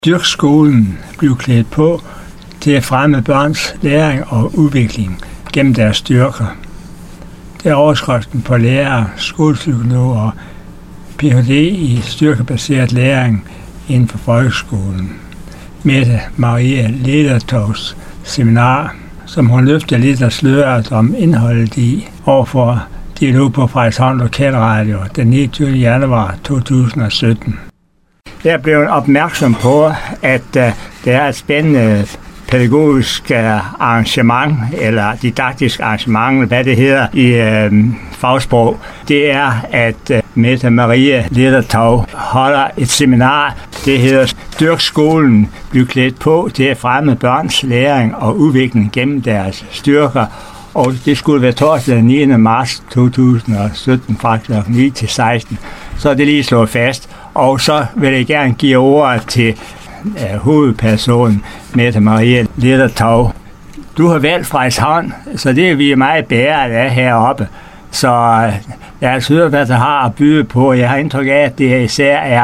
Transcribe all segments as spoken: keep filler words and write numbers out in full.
Dyrk skolen, bliv klædt på til at fremme børns læring og udvikling gennem deres styrker. Det er overskriften på lærere, skolepsykologer og P H D i styrkebaseret læring inden for folkeskolen. Mette Maria Ledertovs seminar, som hun løfter lidt af sløret om indholdet i overfor Dialog på Frederikshavn Lokalradio den niogtyvende januar to tusind og sytten. Jeg er blevet opmærksom på, at uh, der er et spændende pædagogisk uh, arrangement, eller didaktisk arrangement, hvad det hedder i uh, fagsprog. Det er, at uh, Mette Maria Ledertov holder et seminar. Det hedder Dyrk skolen, bliv klædt på til at fremme børns læring og udvikling gennem deres styrker. Og det skulle være torsdag den niende marts to tusind og sytten fra klokken ni til seksten. Så er det lige slået fast. Og så vil jeg gerne give ordet til uh, hovedpersonen, Mette Maria Ledertov. Du har valgt Frederikshavn, så det er vi meget bæret af heroppe. Så uh, jeg har hørt, hvad der har at byde på. Jeg har indtryk af, at det især er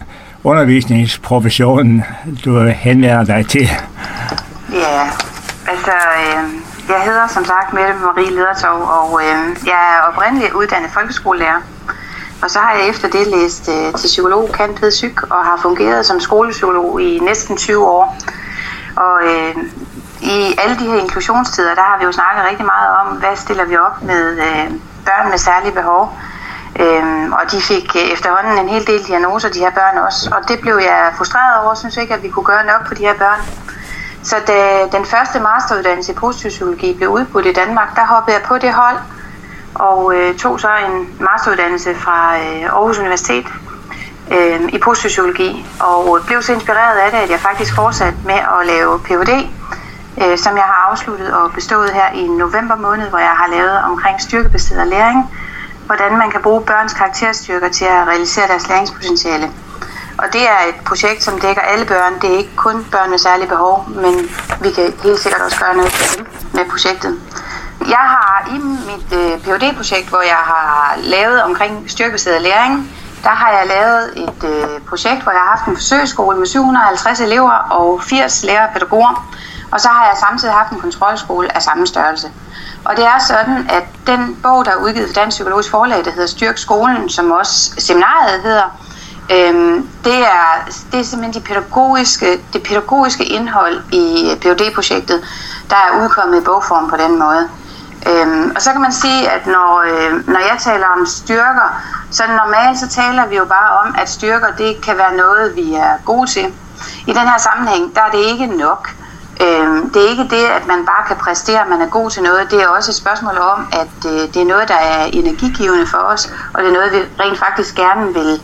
undervisningsprofessionen, du henvender dig til. Ja, altså... Øh... Jeg hedder som sagt Mette Marie Ledertov, og øh, jeg er oprindeligt uddannet folkeskolelærer. Og så har jeg efter det læst øh, til psykolog, cand. pæd. psyk, og har fungeret som skolepsykolog i næsten tyve år. Og øh, i alle de her inklusionstider, der har vi jo snakket rigtig meget om, hvad stiller vi op med øh, børn med særlige behov. Øh, og de fik øh, efterhånden en hel del diagnoser, de her børn også. Og det blev jeg frustreret over, synes jeg ikke, at vi kunne gøre nok for de her børn. Så da den første masteruddannelse i positiv psykologi blev udbudt i Danmark, der hoppede jeg på det hold og øh, tog så en masteruddannelse fra øh, Aarhus Universitet øh, i positiv psykologi, og blev så inspireret af det, at jeg faktisk fortsatte med at lave P H D, øh, som jeg har afsluttet og bestået her i november måned, hvor jeg har lavet omkring styrkebaseret læring, hvordan man kan bruge børns karakterstyrker til at realisere deres læringspotentiale. Og det er et projekt, som dækker alle børn. Det er ikke kun børn med særlige behov, men vi kan helt sikkert også gøre noget for dem med projektet. Jeg har i mit øh, P H D-projekt, hvor jeg har lavet omkring styrkebaseret læring, der har jeg lavet et øh, projekt, hvor jeg har haft en forsøgsskole med syv hundrede og halvtreds elever og firs lærere og pædagoger. Og så har jeg samtidig haft en kontrolskole af samme størrelse. Og det er sådan, at den bog, der er udgivet for Dansk Psykologisk Forlag, der hedder Styrk skolen, som også seminariet hedder, Øhm, det, er, det er simpelthen de pædagogiske, det pædagogiske indhold i P H D-projektet, der er udkommet i bogform på den måde. Øhm, og så kan man sige, at når, øh, når jeg taler om styrker, så normalt så taler vi jo bare om, at styrker det kan være noget, vi er gode til. I den her sammenhæng, der er det ikke nok. Øhm, det er ikke det, at man bare kan præstere, at man er god til noget. Det er også et spørgsmål om, at øh, det er noget, der er energigivende for os, og det er noget, vi rent faktisk gerne vil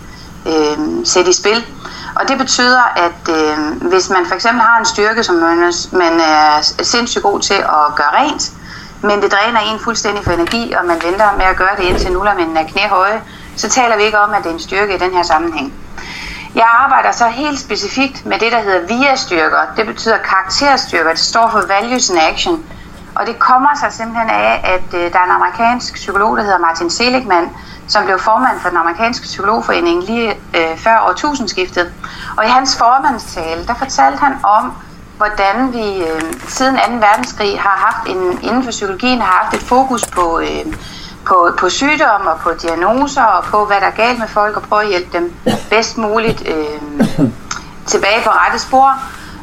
Øh, sætte i spil. Og det betyder, at øh, hvis man for eksempel har en styrke, som man, man er sindssygt god til at gøre rent, men det dræner en fuldstændig for energi, og man venter med at gøre det indtil nullermændene er knæhøje, så taler vi ikke om, at det er en styrke i den her sammenhæng. Jeg arbejder så helt specifikt med det, der hedder V I A-styrker. Det betyder karakterstyrker. Det står for Values in Action. Og det kommer sig simpelthen af, at øh, der er en amerikansk psykolog, der hedder Martin Seligman, som blev formand for den amerikanske psykologforening lige øh, før årtusindskiftet. Og i hans formandstale, der fortalte han om, hvordan vi øh, siden anden verdenskrig har haft en, inden for psykologien har haft et fokus på, øh, på, på sygdom og på diagnoser og på, hvad der er galt med folk, og prøve at hjælpe dem bedst muligt øh, tilbage på rette spor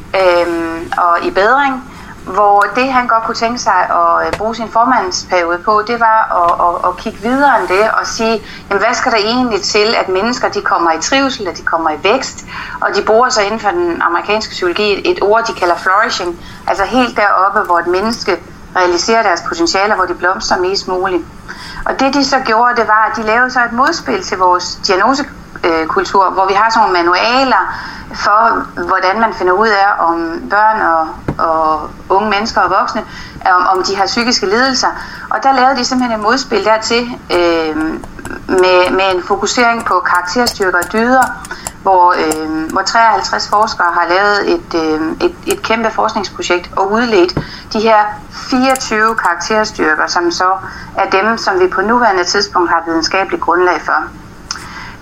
øh, og i bedring. Hvor det, han godt kunne tænke sig at bruge sin formandsperiode på, det var at, at, at kigge videre end det og sige, jamen, hvad skal der egentlig til, at mennesker de kommer i trivsel, at de kommer i vækst, og de bruger sig inden for den amerikanske psykologi et ord, de kalder flourishing, altså helt deroppe, hvor et menneske realiserer deres potentialer, hvor de blomstrer mest muligt. Og det de så gjorde, det var, at de lavede så et modspil til vores diagnosekultur, hvor vi har sådan nogle manualer for, hvordan man finder ud af, om børn og, og unge mennesker og voksne, om, om de har psykiske lidelser. Og der lavede de simpelthen et modspil dertil øh, med, med en fokusering på karakterstyrker og dyder, hvor, øh, hvor treoghalvtreds forskere har lavet et, øh, et, et kæmpe forskningsprojekt og udledt de her fireogtyve karakterstyrker, som så er dem, som vi på nuværende tidspunkt har videnskabeligt grundlag for.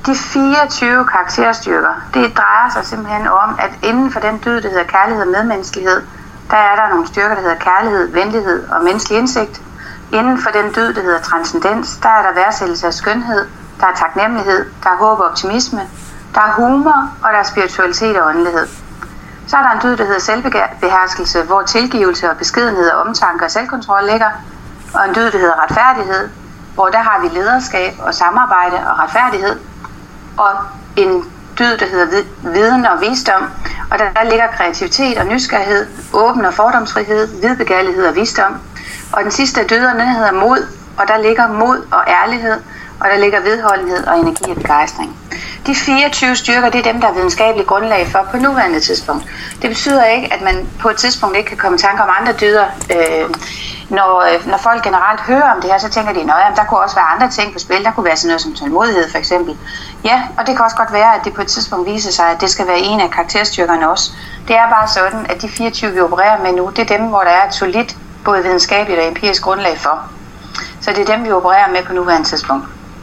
De fireogtyve karakterstyrker, det drejer sig simpelthen om, at inden for den dyd, der hedder kærlighed og medmenneskelighed, der er der nogle styrker, der hedder kærlighed, venlighed og menneskelig indsigt. Inden for den dyd, der hedder transcendens, der er der værdsættelse af skønhed, der er taknemmelighed, der er håb og optimisme, der er humor, og der er spiritualitet og åndelighed. Så er der en dyd, der hedder selvbeherskelse, hvor tilgivelse og beskedenhed og omtanke og selvkontrol ligger, og en dyd, der hedder retfærdighed, hvor der har vi lederskab og samarbejde og retfærdighed, og en dyd, der hedder viden og visdom, og der, der ligger kreativitet og nysgerrighed, åben og fordomsfrihed, vidbegærlighed og visdom. Og den sidste af dyderne hedder mod, og der ligger mod og ærlighed, og der ligger vedholdenhed og energi og begejstring. De fireogtyve styrker, det er dem, der er videnskabeligt grundlag for på nuværende tidspunkt. Det betyder ikke, at man på et tidspunkt ikke kan komme i tanke om andre dyder. Øh, når, når folk generelt hører om det her, så tænker de, at der kunne også være andre ting på spil. Der kunne være sådan noget som tålmodighed for eksempel. Ja, og det kan også godt være, at det på et tidspunkt viser sig, at det skal være en af karakterstyrkerne også. Det er bare sådan, at de fireogtyve, vi opererer med nu, det er dem, hvor der er et solidt, både videnskabeligt og empirisk grundlag for. Så det er dem, vi opererer med på nuværende tidspunkt.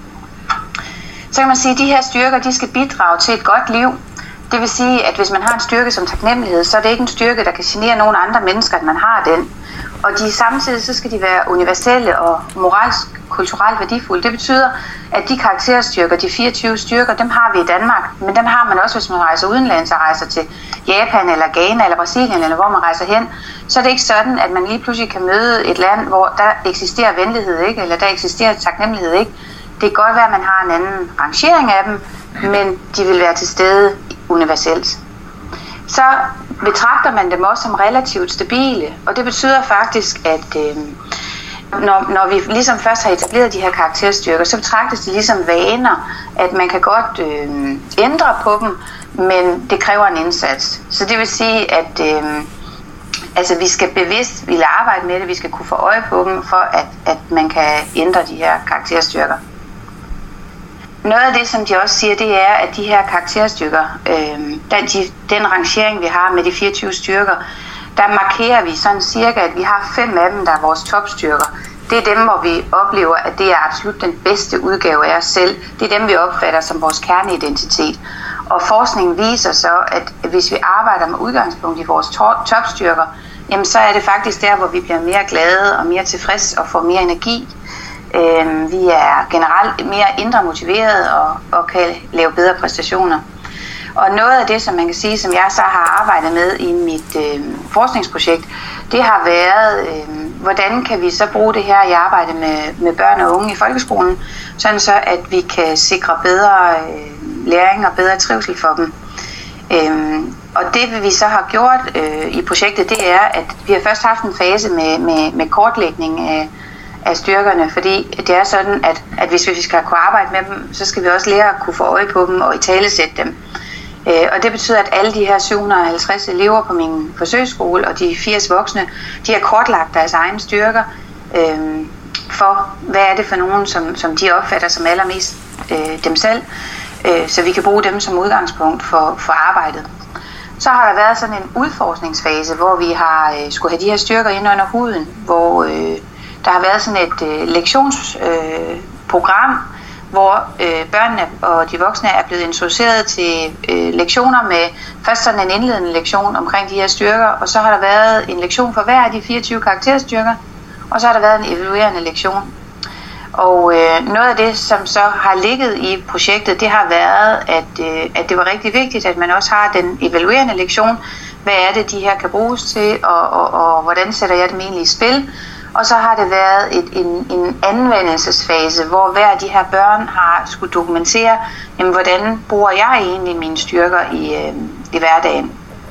Så kan man sige, at de her styrker, de skal bidrage til et godt liv. Det vil sige, at hvis man har en styrke som taknemmelighed, så er det ikke en styrke, der kan genere nogen andre mennesker, at man har den. Og de samtidig så skal de være universelle og moralsk, kulturelt værdifulde. Det betyder, at de karakterstyrker, de fireogtyve styrker, dem har vi i Danmark. Men dem har man også, hvis man rejser udenlands og rejser til Japan eller Ghana eller Brasilien, eller hvor man rejser hen. Så er det ikke sådan, at man lige pludselig kan møde et land, hvor der eksisterer venlighed, ikke? Eller der eksisterer taknemmelighed, ikke? Det kan godt være, at man har en anden rangering af dem, men de vil være til stede universelt. Så betragter man dem også som relativt stabile, og det betyder faktisk, at øh, når, når vi ligesom først har etableret de her karakterstyrker, så betragtes de ligesom vaner, at man kan godt øh, ændre på dem, men det kræver en indsats. Så det vil sige, at øh, altså, vi skal bevidst ville arbejde med det, vi skal kunne få øje på dem, for at, at man kan ændre de her karakterstyrker. Noget af det, som de også siger, det er, at de her karakterstyrker, øh, den, de, den rangering, vi har med de fireogtyve styrker, der markerer vi sådan cirka, at vi har fem af dem, der er vores topstyrker. Det er dem, hvor vi oplever, at det er absolut den bedste udgave af os selv. Det er dem, vi opfatter som vores kerneidentitet. Og forskningen viser så, at hvis vi arbejder med udgangspunkt i vores to- topstyrker, jamen så er det faktisk der, hvor vi bliver mere glade og mere tilfreds og får mere energi. Øh, vi er generelt mere indre motiveret og, og kan lave bedre præstationer. Og noget af det, som man kan sige, som jeg så har arbejdet med i mit øh, forskningsprojekt, det har været, øh, hvordan kan vi så bruge det her i arbejde med, med børn og unge i folkeskolen, sådan så at vi kan sikre bedre øh, læring og bedre trivsel for dem. Øh, og det vi så har gjort øh, i projektet, det er, at vi har først haft en fase med, med, med kortlægning af af styrkerne, fordi det er sådan, at, at hvis vi skal kunne arbejde med dem, så skal vi også lære at kunne få øje på dem og italesætte dem. Øh, og det betyder, at alle de her syv hundrede og halvtreds elever på min forsøgsskole og de firs voksne, de har kortlagt deres egne styrker øh, for, hvad er det for nogen, som, som de opfatter som allermest øh, dem selv, øh, så vi kan bruge dem som udgangspunkt for, for arbejdet. Så har der været sådan en udforskningsfase, hvor vi har øh, skulle have de her styrker ind under huden, hvor øh, der har været sådan et øh, lektionsprogram, øh, hvor øh, børnene og de voksne er blevet introduceret til øh, lektioner med først sådan en indledende lektion omkring de her styrker, og så har der været en lektion for hver af de fireogtyve karakterstyrker, og så har der været en evaluerende lektion. Og øh, noget af det, som så har ligget i projektet, det har været, at, øh, at det var rigtig vigtigt, at man også har den evaluerende lektion. Hvad er det, de her kan bruges til, og, og, og hvordan sætter jeg dem egentlig i spil? Og så har det været et, en, en anvendelsesfase, hvor hver af de her børn har skulle dokumentere, jamen, hvordan bruger jeg egentlig mine styrker i, øh, i hverdagen.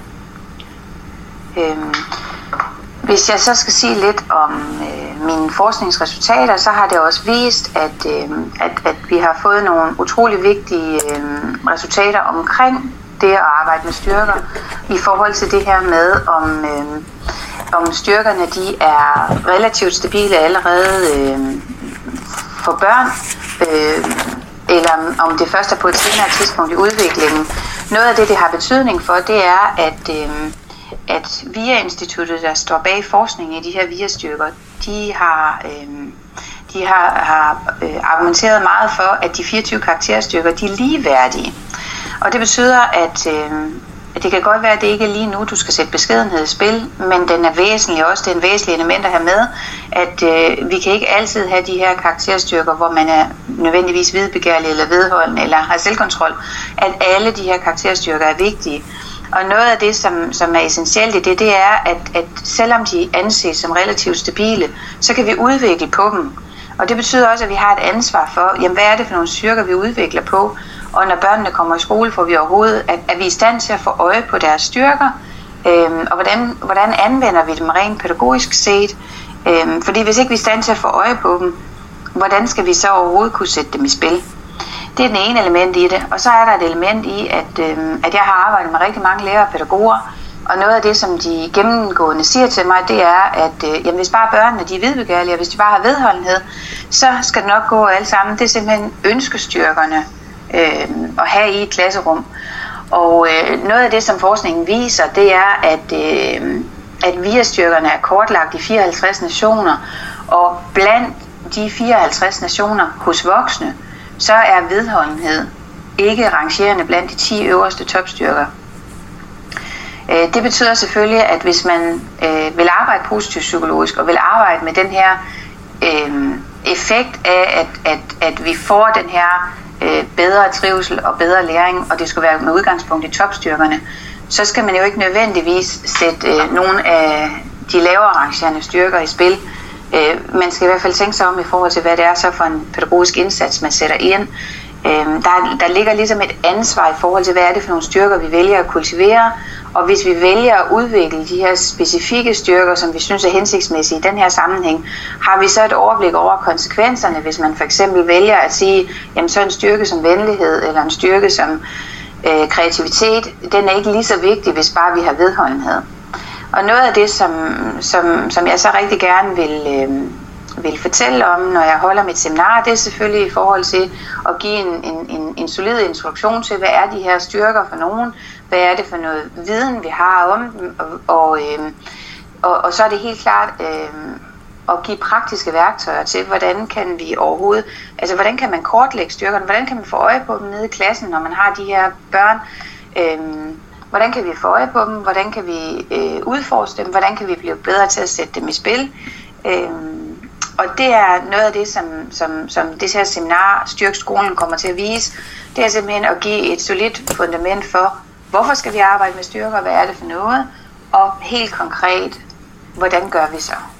Øhm, hvis jeg så skal sige lidt om øh, mine forskningsresultater, så har det også vist, at, øh, at, at vi har fået nogle utrolig vigtige øh, resultater omkring det at arbejde med styrker, i forhold til det her med, om, øh, om styrkerne de er relativt stabile allerede øh, for børn, øh, eller om det først er på et senere tidspunkt i udviklingen. Noget af det, det har betydning for, det er, at, øh, at V I A-instituttet, der står bag forskningen i de her V I A-styrker, de har, øh, de har, har øh, argumenteret meget for, at de fireogtyve karakterstyrker, de er ligeværdige. Og det betyder, at, øh, at det kan godt være, at det ikke er lige nu, du skal sætte beskedenhed i spil, men den er væsentlig også, det er en væsentlig element at have med, at øh, vi kan ikke altid have de her karakterstyrker, hvor man er nødvendigvis vidbegærlig eller vedholdende eller har selvkontrol, at alle de her karakterstyrker er vigtige. Og noget af det, som, som er essentielt i det, det er, at, at selvom de anses som relativt stabile, så kan vi udvikle på dem. Og det betyder også, at vi har et ansvar for, jamen, hvad er det for nogle styrker, vi udvikler på? Og når børnene kommer i skole, får vi overhovedet, at, at vi er i stand til at få øje på deres styrker, øhm, og hvordan, hvordan anvender vi dem rent pædagogisk set? Øhm, fordi hvis ikke vi er i stand til at få øje på dem, hvordan skal vi så overhovedet kunne sætte dem i spil? Det er den ene element i det, og så er der et element i, at, øhm, at jeg har arbejdet med rigtig mange lærere og pædagoger, og noget af det, som de gennemgående siger til mig, det er, at øh, jamen, hvis bare børnene de er vedbegærlige, og hvis de bare har vedholdenhed, så skal det nok gå alt sammen. Det er simpelthen ønskestyrkerne øh, at have i et klasserum. Og øh, noget af det, som forskningen viser, det er, at, øh, at V I A-styrkerne er kortlagt i fireoghalvtreds nationer, og blandt de fireoghalvtreds nationer hos voksne, så er vedholdenhed ikke rangerende blandt de ti øverste topstyrker. Det betyder selvfølgelig, at hvis man øh, vil arbejde positivt psykologisk og vil arbejde med den her øh, effekt af, at, at, at vi får den her øh, bedre trivsel og bedre læring, og det skal være med udgangspunkt i topstyrkerne, så skal man jo ikke nødvendigvis sætte øh, nogle af de lavere rangerende styrker i spil. Øh, man skal i hvert fald tænke sig om i forhold til, hvad det er så for en pædagogisk indsats, man sætter ind. Øh, der, der ligger ligesom et ansvar i forhold til, hvad er det for nogle styrker, vi vælger at kultivere. Og hvis vi vælger at udvikle de her specifikke styrker, som vi synes er hensigtsmæssige i den her sammenhæng, har vi så et overblik over konsekvenserne, hvis man for eksempel vælger at sige, jamen så en styrke som venlighed, eller en styrke som øh, kreativitet, den er ikke lige så vigtig, hvis bare vi har vedholdenhed. Og noget af det, som, som, som jeg så rigtig gerne vil, øh, vil fortælle om, når jeg holder mit seminar, det er selvfølgelig i forhold til at give en, en, en, en solid introduktion til, hvad er de her styrker for nogen, hvad er det for noget viden, vi har om dem, og, og, øh, og, og så er det helt klart øh, at give praktiske værktøjer til, hvordan kan vi overhovedet, altså hvordan kan man kortlægge styrkerne, hvordan kan man få øje på dem nede i klassen, når man har de her børn, øh, hvordan kan vi få øje på dem, hvordan kan vi øh, udforske dem, hvordan kan vi blive bedre til at sætte dem i spil. Øh, og det er noget af det, som, som, som det her seminar Styrk Skolen kommer til at vise, det er simpelthen at give et solidt fundament for, hvorfor skal vi arbejde med styrker, hvad er det for noget, og helt konkret, hvordan gør vi så?